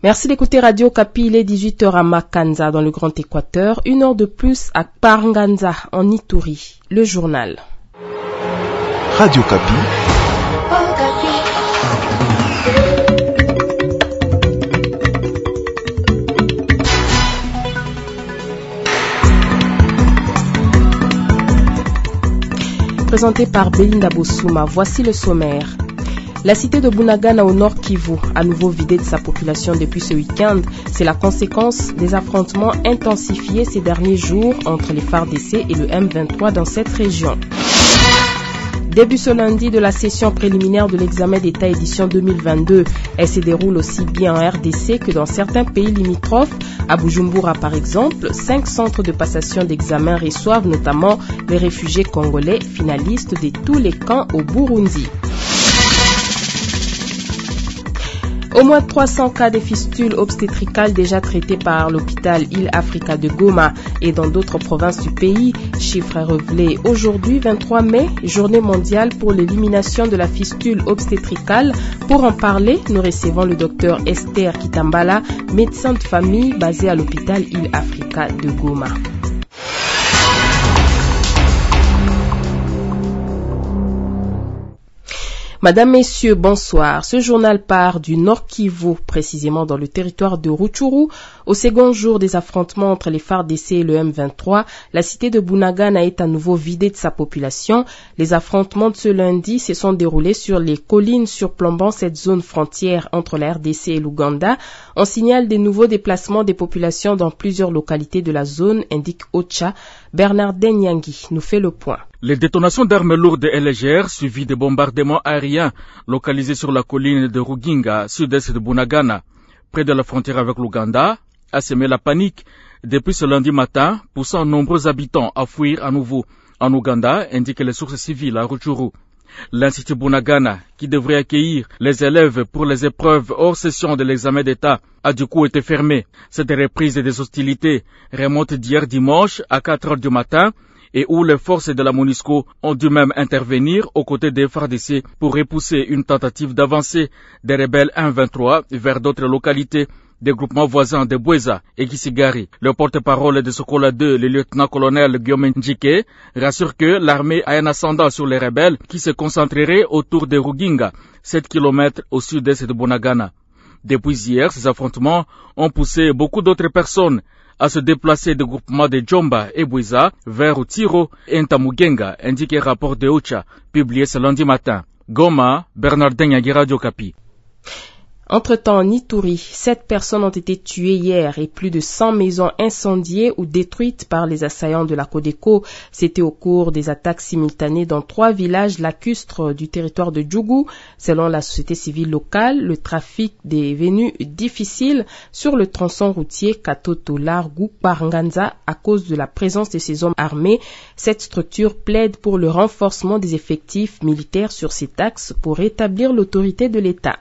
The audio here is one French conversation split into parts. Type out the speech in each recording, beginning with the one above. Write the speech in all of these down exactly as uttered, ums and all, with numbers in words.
Merci d'écouter Radio Kapi, il est dix-huit heures à Makanza dans le Grand Équateur, une heure de plus à Paranganza en Ituri. Le journal. Radio Kapi. Présenté par Belinda Bossouma, voici le sommaire. La cité de Bunagana au nord Kivu, à nouveau vidée de sa population depuis ce week-end, c'est la conséquence des affrontements intensifiés ces derniers jours entre les F A R D C et le M vingt-trois dans cette région. Début ce lundi de la session préliminaire de l'examen d'État édition deux mille vingt-deux. Elle se déroule aussi bien en R D C que dans certains pays limitrophes. À Bujumbura par exemple, cinq centres de passation d'examen reçoivent notamment les réfugiés congolais finalistes de tous les camps au Burundi. Au moins trois cents cas de fistules obstétricales déjà traités par l'hôpital Île Africa de Goma et dans d'autres provinces du pays. Chiffre révélé aujourd'hui vingt-trois mai, journée mondiale pour l'élimination de la fistule obstétricale. Pour en parler, nous recevons le docteur Esther Kitambala, médecin de famille basé à l'hôpital Île Africa de Goma. Madame, Messieurs, bonsoir. Ce journal part du Nord Kivu, précisément dans le territoire de Rutshuru. Au second jour des affrontements entre les F A R D C et le M vingt-trois, la cité de Bunagana est à nouveau vidée de sa population. Les affrontements de ce lundi se sont déroulés sur les collines surplombant cette zone frontière entre la R D C et l'Ouganda. On signale des nouveaux déplacements des populations dans plusieurs localités de la zone, indique Ocha. Bernard Denyangi nous fait le point. Les détonations d'armes lourdes et légères, suivies de bombardements aériens localisés sur la colline de Ruginga, sud-est de Bunagana, près de la frontière avec l'Ouganda, a semé la panique depuis ce lundi matin, poussant nombreux habitants à fuir à nouveau en Ouganda, indiquent les sources civiles à Rutshuru. L'Institut Bunagana, qui devrait accueillir les élèves pour les épreuves hors session de l'examen d'État, a du coup été fermé. Cette reprise des hostilités remonte d'hier dimanche à quatre heures du matin et où les forces de la MONUSCO ont dû même intervenir aux côtés des F A R D C pour repousser une tentative d'avancée des rebelles M vingt-trois vers d'autres localités des groupements voisins de Bweza et Kisigari. Le porte-parole de Sokola deux, le lieutenant-colonel Guillaume Njike, rassure que l'armée a un ascendant sur les rebelles qui se concentreraient autour de Ruginga, sept kilomètres au sud-est de Bunagana. Depuis hier, ces affrontements ont poussé beaucoup d'autres personnes à se déplacer des groupements de Djomba et Bweza vers Utiro et Ntamugenga, indique un rapport de Ocha, publié ce lundi matin. Goma, Bernardin Yagi, Radio Kapi. Entre-temps, en Ituri, sept personnes ont été tuées hier et plus de cent maisons incendiées ou détruites par les assaillants de la Codeco. C'était au cours des attaques simultanées dans trois villages lacustres du territoire de Djougou. Selon la société civile locale, le trafic est devenu difficile sur le tronçon routier Katoto-Largou-Paranganza à cause de la présence de ces hommes armés. Cette structure plaide pour le renforcement des effectifs militaires sur cet axe pour rétablir l'autorité de l'État.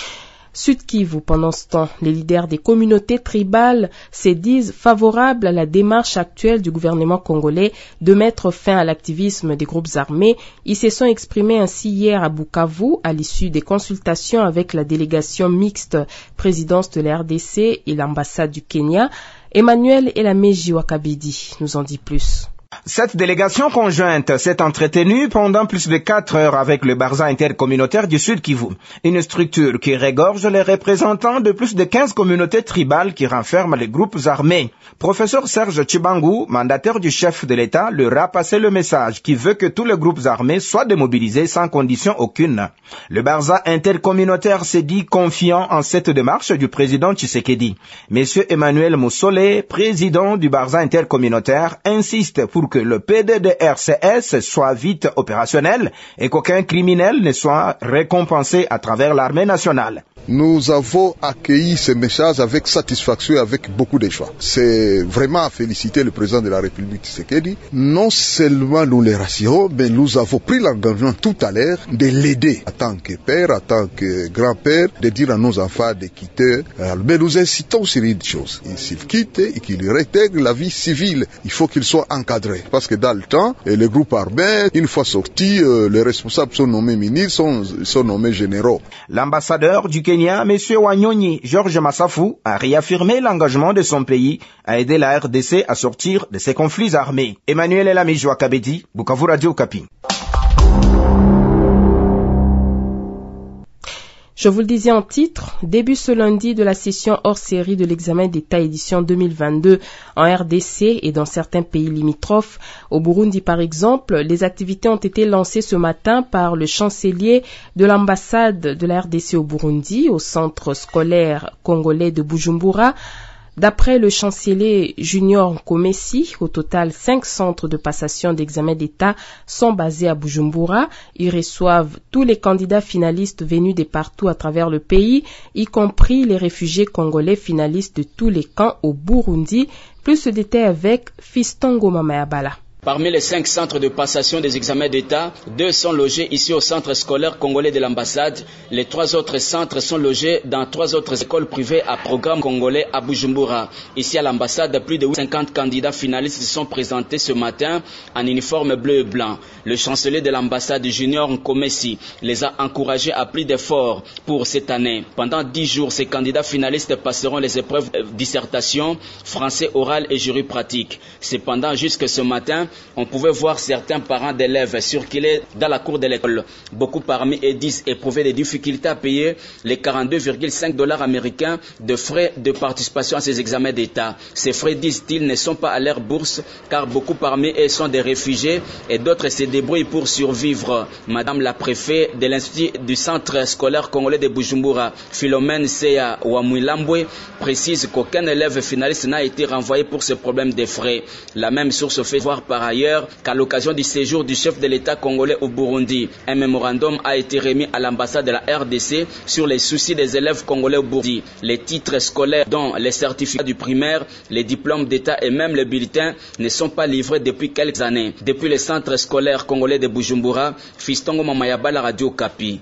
Sud Kivu, pendant ce temps, les leaders des communautés tribales se disent favorables à la démarche actuelle du gouvernement congolais de mettre fin à l'activisme des groupes armés. Ils se sont exprimés ainsi hier à Bukavu à l'issue des consultations avec la délégation mixte présidence de la R D C et l'ambassade du Kenya. Emmanuel Elameji Wakabidi nous en dit plus. Cette délégation conjointe s'est entretenue pendant plus de quatre heures avec le Barza intercommunautaire du Sud Kivu, une structure qui regorge les représentants de plus de quinze communautés tribales qui renferment les groupes armés. Professeur Serge Chibangu, mandataire du chef de l'État, leur a passé le message qui veut que tous les groupes armés soient démobilisés sans condition aucune. Le Barza intercommunautaire s'est dit confiant en cette démarche du président Tshisekedi. Monsieur Emmanuel Moussole, président du Barza intercommunautaire, insiste pour que le P D D R C S soit vite opérationnel et qu'aucun criminel ne soit récompensé à travers l'armée nationale. Nous avons accueilli ce message avec satisfaction et avec beaucoup de joie. C'est vraiment à féliciter le président de la République Tshisekedi. Non seulement nous les rassurons, mais nous avons pris l'engagement tout à l'heure de l'aider en tant que père, en tant que grand-père, de dire à nos enfants de quitter. Mais nous incitons sur une chose. S'ils quittent et qu'ils réintègrent la vie civile, il faut qu'ils soient encadrés. Parce que dans le temps, les groupes armés, une fois sortis, euh, les responsables sont nommés ministres, sont, sont nommés généraux. L'ambassadeur du Kenya, M. Wanyonyi George Massafou, a réaffirmé l'engagement de son pays à aider la R D C à sortir de ces conflits armés. Emmanuel Elamijoua Kabedi, Bukavu Radio Okapi. Je vous le disais en titre, début ce lundi de la session hors série de l'examen d'État édition deux mille vingt-deux en R D C et dans certains pays limitrophes. Au Burundi par exemple, les activités ont été lancées ce matin par le chancelier de l'ambassade de la R D C au Burundi, au centre scolaire congolais de Bujumbura. D'après le chancelier Junior Nkomesi, au total, cinq centres de passation d'examen d'État sont basés à Bujumbura. Ils reçoivent tous les candidats finalistes venus de partout à travers le pays, y compris les réfugiés congolais finalistes de tous les camps au Burundi. Plus de détails avec Fiston Ngoma Mayabala. Parmi les cinq centres de passation des examens d'État, deux sont logés ici au centre scolaire congolais de l'ambassade. Les trois autres centres sont logés dans trois autres écoles privées à programme congolais à Bujumbura. Ici à l'ambassade, plus de cinquante candidats finalistes se sont présentés ce matin en uniforme bleu et blanc. Le chancelier de l'ambassade Junior Nkomesi les a encouragés à plus d'efforts pour cette année. Pendant dix jours, ces candidats finalistes passeront les épreuves de dissertation, français oral et jury pratique. Cependant, jusque ce matin, on pouvait voir certains parents d'élèves circuler dans la cour de l'école. Beaucoup parmi eux disent éprouver des difficultés à payer les quarante-deux virgule cinq dollars américains de frais de participation à ces examens d'État. Ces frais, disent-ils, ne sont pas à leur bourse car beaucoup parmi eux sont des réfugiés et d'autres se débrouillent pour survivre. Madame la préfète de l'Institut du centre scolaire congolais de Bujumbura, Philomène Seya Wamwilambwe, précise qu'aucun élève finaliste n'a été renvoyé pour ce problème des frais. La même source fait voir par ailleurs qu'à l'occasion du séjour du chef de l'État congolais au Burundi, un mémorandum a été remis à l'ambassade de la R D C sur les soucis des élèves congolais au Burundi. Les titres scolaires, dont les certificats du primaire, les diplômes d'État et même les bulletins ne sont pas livrés depuis quelques années. Depuis le centre scolaire congolais de Bujumbura, Fistongo Mamayabala, Radio Okapi.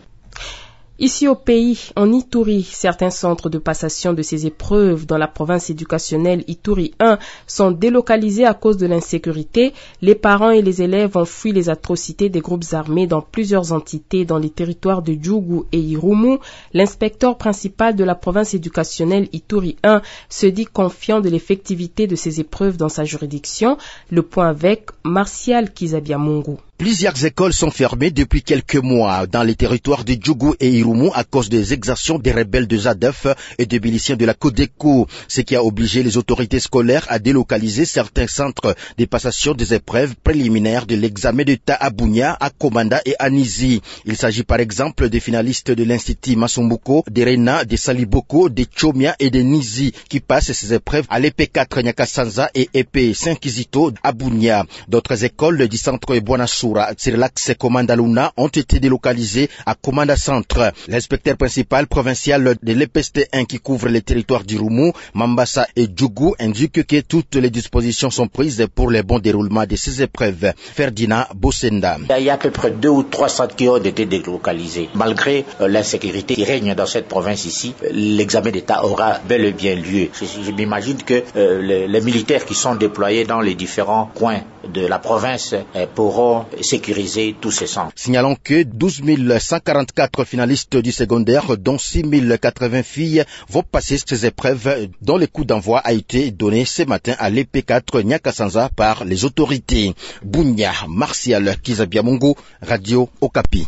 Ici au pays, en Ituri, certains centres de passation de ces épreuves dans la province éducationnelle Ituri un sont délocalisés à cause de l'insécurité. Les parents et les élèves ont fui les atrocités des groupes armés dans plusieurs entités dans les territoires de Djougou et Irumu. L'inspecteur principal de la province éducationnelle Ituri un se dit confiant de l'effectivité de ces épreuves dans sa juridiction. Le point avec Martial Kizabiamungu. Plusieurs écoles sont fermées depuis quelques mois dans les territoires de Djougou et Irumu à cause des exactions des rebelles de Zadef et des miliciens de la Codeco, ce qui a obligé les autorités scolaires à délocaliser certains centres de passation des épreuves préliminaires de l'examen d'État à Bunia, à Komanda et à Nizi. Il s'agit par exemple des finalistes de l'Institut Masumbuko, des Rena, des Saliboko, des Chomia et des Nizi qui passent ces épreuves à l'E P quatre Nyakasanza et E P cinq Kizito à Bunia. D'autres écoles du centre Buanassou sur l'axe Komanda Luna ont été délocalisés à Komanda Centre. L'inspecteur principal provincial de l'E P S T un qui couvre les territoires d'Irumu, Mambasa et Djougou indique que toutes les dispositions sont prises pour le bon déroulement de ces épreuves. Ferdinand Bossenda. Il y a à peu près deux ou trois centres qui ont été délocalisés. Malgré euh, l'insécurité qui règne dans cette province ici, l'examen d'État aura bel et bien lieu. Je, je m'imagine que euh, les, les militaires qui sont déployés dans les différents coins de la province euh, pourront sécuriser tous ces centres. Signalons que douze mille cent quarante-quatre finalistes du secondaire, dont six mille quatre-vingts filles, vont passer ces épreuves dont le coup d'envoi a été donné ce matin à l'E P quatre Nyakasanza par les autorités. Bunya, Martial Kizabiamungu, Radio Okapi.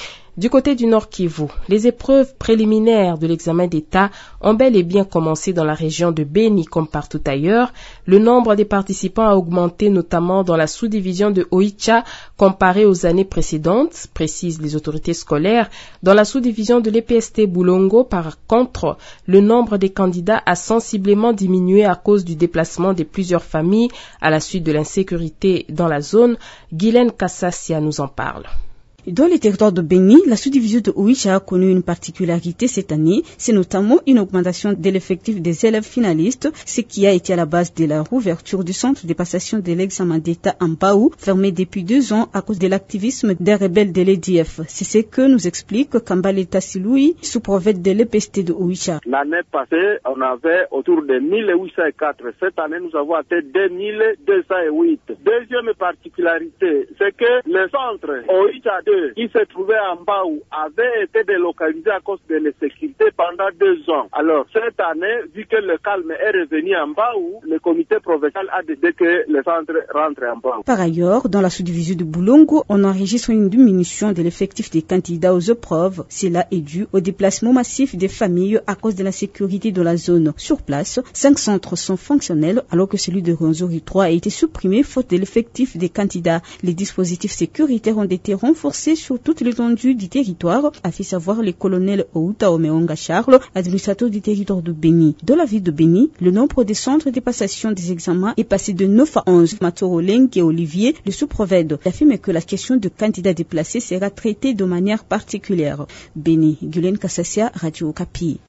Du côté du Nord Kivu, les épreuves préliminaires de l'examen d'État ont bel et bien commencé dans la région de Beni comme partout ailleurs. Le nombre des participants a augmenté notamment dans la sous-division de Oicha comparé aux années précédentes, précisent les autorités scolaires. Dans la sous-division de l'E P S T Boulongo, par contre, le nombre des candidats a sensiblement diminué à cause du déplacement de plusieurs familles à la suite de l'insécurité dans la zone. Guylaine Kassassia nous en parle. Dans les territoires de Beni, la sous-division de Oicha a connu une particularité cette année, c'est notamment une augmentation de l'effectif des élèves finalistes, ce qui a été à la base de la rouverture du centre de passation de l'examen d'État en Baou, fermé depuis deux ans à cause de l'activisme des rebelles de l'E D F. C'est ce que nous explique Kambaleta Siloui, sous-prophète de l'E P S T de Oicha. L'année passée, on avait autour de mille huit cent quatre. Cette année, nous avons atteint deux mille deux cent huit. Deuxième particularité, c'est que le centre Oicha deux, qui se trouvait en Baou, avait été délocalisé à cause de l'insécurité pendant deux ans. Alors, cette année, vu que le calme est revenu en Baou, le comité provincial a décidé que le centre rentre en Baou. Par ailleurs, dans la sous-division de Boulongo, on enregistre une diminution de l'effectif des candidats aux épreuves. Cela est dû au déplacement massif des familles à cause de la sécurité de la zone. Sur place, cinq centres sont fonctionnels alors que celui de Rwenzori trois a été supprimé faute de l'effectif des candidats. Les dispositifs sécuritaires ont été renforcés sur toute l'étendue du territoire, a fait savoir le colonel Outa Omeonga Charles, administrateur du territoire de Beni. Dans la ville de Beni, le nombre des centres de passation des examens est passé de neuf à onze. Matoro Lengue et Olivier, le sous-prophète, affirme que la question de candidats déplacés sera traitée de manière particulière. Beni, Gulen Kassassia, Radio Okapi.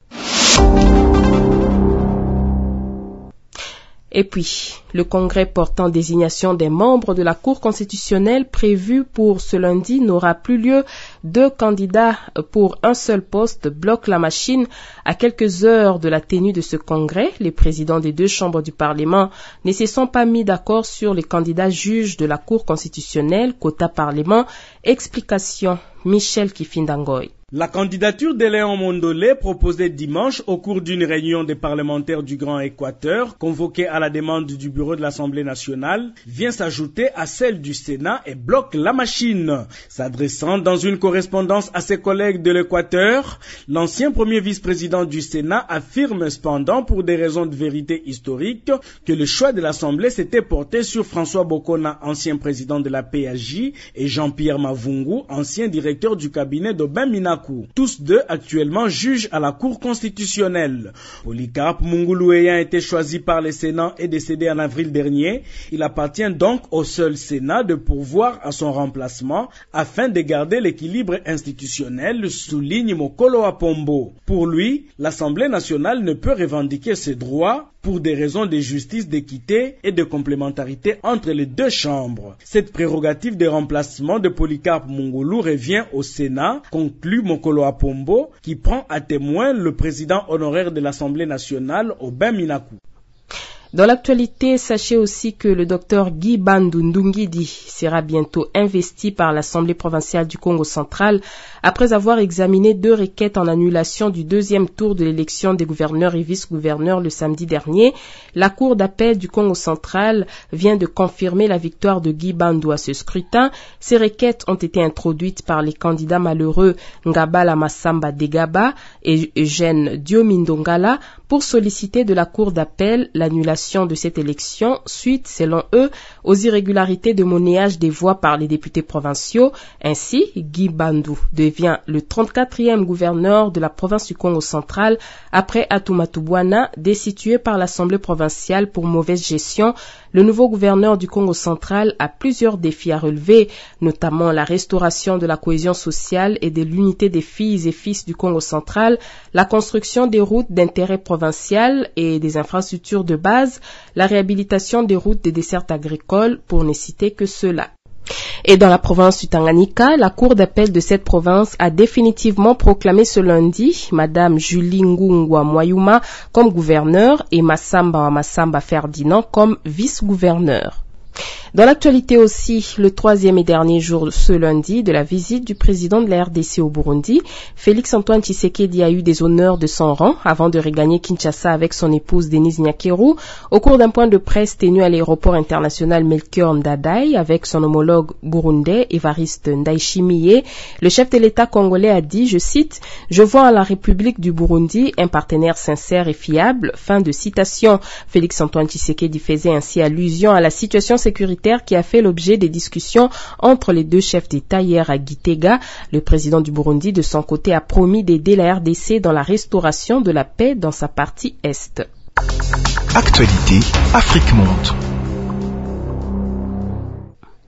Et puis, le congrès portant désignation des membres de la Cour constitutionnelle prévu pour ce lundi n'aura plus lieu. Deux candidats pour un seul poste bloquent la machine. À quelques heures de la tenue de ce congrès, les présidents des deux chambres du Parlement ne se sont pas mis d'accord sur les candidats juges de la Cour constitutionnelle, quota Parlement. Explication, Michel Kifindangoy. La candidature de Léon Mondolé, proposée dimanche au cours d'une réunion des parlementaires du Grand Équateur, convoquée à la demande du bureau de l'Assemblée nationale, vient s'ajouter à celle du Sénat et bloque la machine. S'adressant dans une correspondance à ses collègues de l'Équateur, l'ancien premier vice-président du Sénat affirme cependant, pour des raisons de vérité historique, que le choix de l'Assemblée s'était porté sur François Bokona, ancien président de la P A J, et Jean-Pierre Mavungu, ancien directeur du cabinet d'Aubin Minakou. Tous deux actuellement juges à la Cour constitutionnelle. Polycarpe Mungulu ayant été choisi par le Sénat et décédé en avril dernier, il appartient donc au seul Sénat de pourvoir à son remplacement afin de garder l'équilibre institutionnel, souligne Mokolo Apombo. Pour lui, l'Assemblée nationale ne peut revendiquer ses droits pour des raisons de justice, d'équité et de complémentarité entre les deux chambres. Cette prérogative de remplacement de Polycarpe Mungulu revient au Sénat, conclut Mokolo Apombo, qui prend à témoin le président honoraire de l'Assemblée nationale, Aubin Minakou. Dans l'actualité, sachez aussi que le docteur Guy Bandou Ndungidi sera bientôt investi par l'Assemblée provinciale du Congo central après avoir examiné deux requêtes en annulation du deuxième tour de l'élection des gouverneurs et vice-gouverneurs le samedi dernier. La Cour d'appel du Congo central vient de confirmer la victoire de Guy Bandou à ce scrutin. Ces requêtes ont été introduites par les candidats malheureux Ngabala Massamba Degaba et Eugène Diomindongala pour solliciter de la Cour d'appel l'annulation de cette élection suite, selon eux, aux irrégularités de monnayage des voix par les députés provinciaux. Ainsi, Guy Bandou devient le trente-quatrième gouverneur de la province du Congo central après Atumatu Bwana, destitué par l'Assemblée provinciale pour mauvaise gestion. Le nouveau gouverneur du Congo central a plusieurs défis à relever, notamment la restauration de la cohésion sociale et de l'unité des filles et fils du Congo central, la construction des routes d'intérêt provincial et des infrastructures de base, la réhabilitation des routes des dessertes agricoles, pour ne citer que cela. Et dans la province du Tanganyika, la cour d'appel de cette province a définitivement proclamé ce lundi Madame Julie Ngungwa Mwayuma comme gouverneur et Massamba Massamba Ferdinand comme vice-gouverneur. Dans l'actualité aussi, le troisième et dernier jour ce lundi de la visite du président de la R D C au Burundi, Félix-Antoine Tshisekedi a eu des honneurs de son rang avant de regagner Kinshasa avec son épouse Denise Nyakeru au cours d'un point de presse tenu à l'aéroport international Melchior Ndadaye avec son homologue burundais Évariste Ndayishimiye. Le chef de l'État congolais a dit, je cite, « Je vois à la République du Burundi un partenaire sincère et fiable ». Fin de citation. Félix-Antoine Tshisekedi faisait ainsi allusion à la situation sécuritaire qui a fait l'objet des discussions entre les deux chefs d'État hier à Gitega. Le président du Burundi, de son côté, a promis d'aider la R D C dans la restauration de la paix dans sa partie Est. Actualité, Afrique Monde.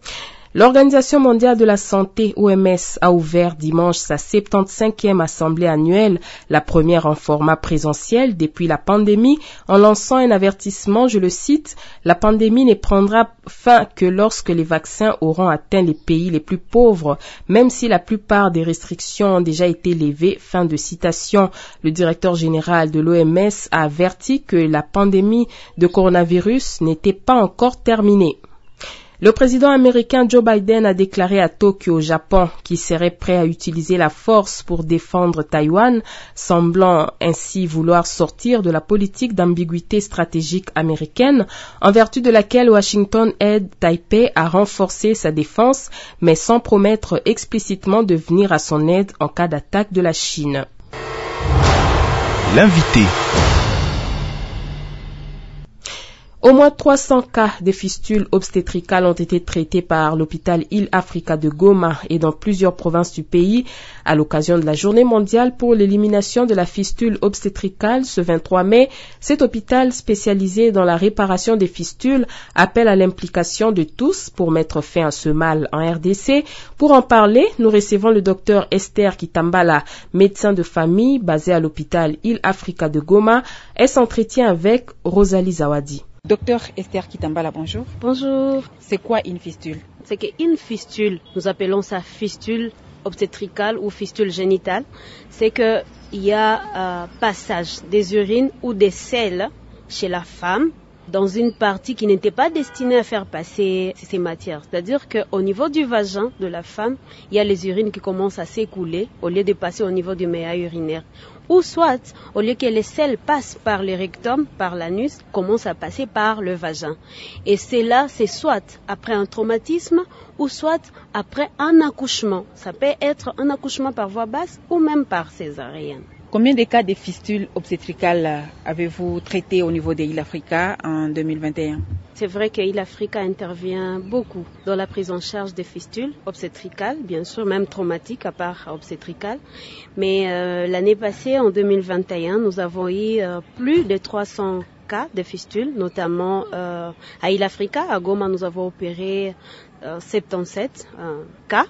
L'Organisation mondiale de la santé, O M S, a ouvert dimanche sa soixante-quinzième assemblée annuelle, la première en format présentiel depuis la pandémie, en lançant un avertissement, je le cite, « La pandémie ne prendra fin que lorsque les vaccins auront atteint les pays les plus pauvres, même si la plupart des restrictions ont déjà été levées. » Fin de citation. Le directeur général de l'O M S a averti que la pandémie de coronavirus n'était pas encore terminée. Le président américain Joe Biden a déclaré à Tokyo, au Japon, qu'il serait prêt à utiliser la force pour défendre Taïwan, semblant ainsi vouloir sortir de la politique d'ambiguïté stratégique américaine, en vertu de laquelle Washington aide Taipei à renforcer sa défense, mais sans promettre explicitement de venir à son aide en cas d'attaque de la Chine. L'invité. Au moins trois cents cas de fistules obstétricales ont été traités par l'hôpital Hill Africa de Goma et dans plusieurs provinces du pays à l'occasion de la journée mondiale pour l'élimination de la fistule obstétricale ce vingt-trois mai. Cet hôpital spécialisé dans la réparation des fistules appelle à l'implication de tous pour mettre fin à ce mal en R D C. Pour en parler, nous recevons le docteur Esther Kitambala, médecin de famille basé à l'hôpital Hill Africa de Goma. Elle s'entretient avec Rosalie Zawadi. Docteur Esther Kitambala, bonjour. Bonjour. C'est quoi une fistule? C'est qu'une fistule, nous appelons ça fistule obstétricale ou fistule génitale, c'est qu'il y a euh, passage des urines ou des selles chez la femme dans une partie qui n'était pas destinée à faire passer ces matières. C'est-à-dire qu'au niveau du vagin de la femme, il y a les urines qui commencent à s'écouler au lieu de passer au niveau du méa urinaire. Ou soit, au lieu que les selles passent par le rectum, par l'anus, commencent à passer par le vagin. Et c'est là, c'est soit après un traumatisme ou soit après un accouchement. Ça peut être un accouchement par voie basse ou même par césarienne. Combien de cas de fistules obstétricales avez-vous traités au niveau de Hill Africa en deux mille vingt et un? C'est vrai que Hill Africa intervient beaucoup dans la prise en charge des fistules obstétricales, bien sûr, même traumatiques à part obstétricales. Mais euh, l'année passée, en deux mille vingt et un, nous avons eu euh, plus de trois cents cas de fistules, notamment euh, à Hill Africa. À Goma, nous avons opéré euh, soixante-dix-sept euh, cas.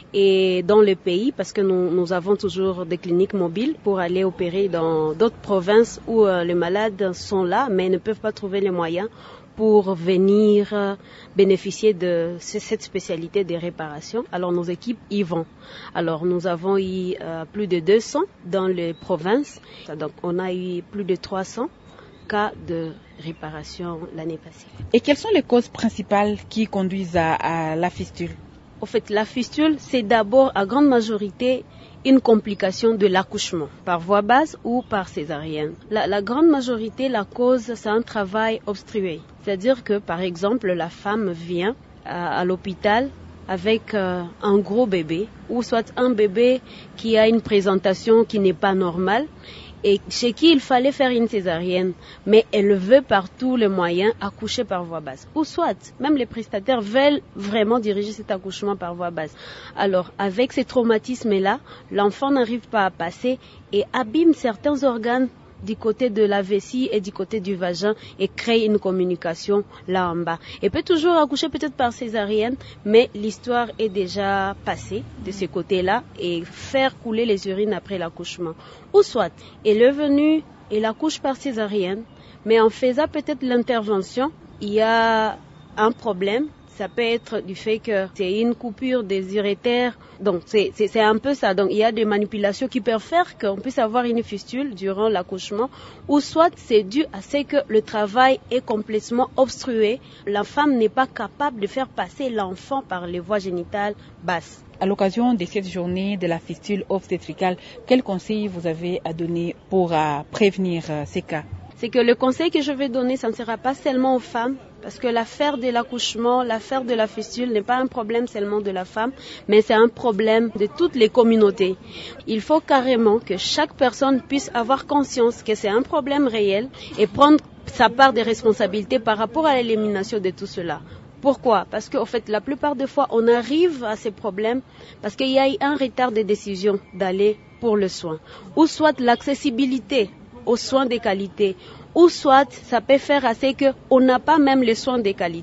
Et dans le pays, parce que nous, nous avons toujours des cliniques mobiles pour aller opérer dans d'autres provinces où euh, les malades sont là, mais ne peuvent pas trouver les moyens pour venir euh, bénéficier de cette spécialité des réparations. Alors nos équipes y vont. Alors nous avons eu euh, plus de deux cents dans les provinces. Donc on a eu plus de trois cents cas de réparation l'année passée. Et quelles sont les causes principales qui conduisent à, à la fistule? En fait, la fistule, c'est d'abord, à grande majorité, une complication de l'accouchement, par voie basse ou par césarienne. La, la grande majorité, la cause, c'est un travail obstrué. C'est-à-dire que, par exemple, la femme vient à, à l'hôpital avec euh, un gros bébé, ou soit un bébé qui a une présentation qui n'est pas normale, et chez qui il fallait faire une césarienne, mais elle veut par tous les moyens accoucher par voie basse. Ou soit, même les prestataires veulent vraiment diriger cet accouchement par voie basse. Alors, avec ces traumatismes-là, l'enfant n'arrive pas à passer et abîme certains organes du côté de la vessie et du côté du vagin et crée une communication là en bas. Elle peut toujours accoucher peut-être par césarienne, mais l'histoire est déjà passée de ce côté-là et faire couler les urines après l'accouchement. Ou soit, elle est venue et l'accouche par césarienne, mais en faisant peut-être l'intervention, il y a un problème. Ça peut être du fait que c'est une coupure des urétères. Donc, c'est, c'est, c'est un peu ça. Donc, il y a des manipulations qui peuvent faire qu'on puisse avoir une fistule durant l'accouchement. Ou soit, c'est dû à ce que le travail est complètement obstrué. La femme n'est pas capable de faire passer l'enfant par les voies génitales basses. À l'occasion de cette journée de la fistule obstétricale, quels conseils vous avez à donner pour euh, prévenir euh, ces cas? C'est que le conseil que je vais donner, ça ne sera pas seulement aux femmes, parce que l'affaire de l'accouchement, l'affaire de la fistule n'est pas un problème seulement de la femme, mais c'est un problème de toutes les communautés. Il faut carrément que chaque personne puisse avoir conscience que c'est un problème réel et prendre sa part de responsabilité par rapport à l'élimination de tout cela. Pourquoi? Parce qu'en fait, la plupart des fois, on arrive à ces problèmes parce qu'il y a eu un retard de décision d'aller pour le soin. Ou soit l'accessibilité aux soins de qualité, ou soit ça peut faire assez qu'on n'a pas même les soins de qualité.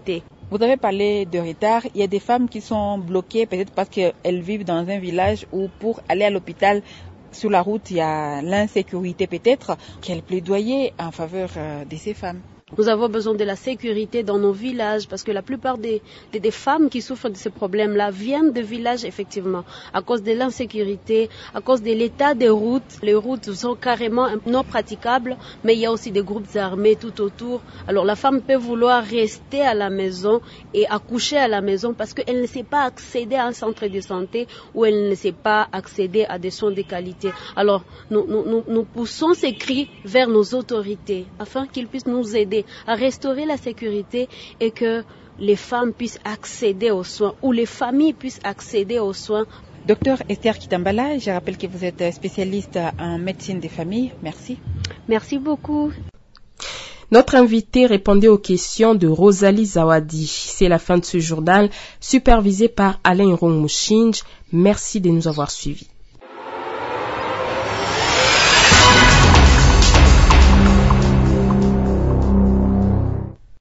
Vous avez parlé de retard. Il y a des femmes qui sont bloquées peut-être parce qu'elles vivent dans un village où pour aller à l'hôpital, sur la route, il y a l'insécurité peut-être. Quel plaidoyer en faveur de ces femmes? Nous avons besoin de la sécurité dans nos villages parce que la plupart des, des, des femmes qui souffrent de ces problèmes-là viennent de villages, effectivement, à cause de l'insécurité, à cause de l'état des routes. Les routes sont carrément non praticables, mais il y a aussi des groupes armés tout autour. Alors la femme peut vouloir rester à la maison et accoucher à la maison parce qu'elle ne sait pas accéder à un centre de santé ou elle ne sait pas accéder à des soins de qualité. Alors nous, nous, nous, nous poussons ces cris vers nos autorités afin qu'ils puissent nous aider à restaurer la sécurité et que les femmes puissent accéder aux soins ou les familles puissent accéder aux soins. Docteur Esther Kitambala, je rappelle que vous êtes spécialiste en médecine des familles. Merci. Merci beaucoup. Notre invité répondait aux questions de Rosalie Zawadi. C'est la fin de ce journal, supervisé par Alain Rongmouchinj. Merci de nous avoir suivis.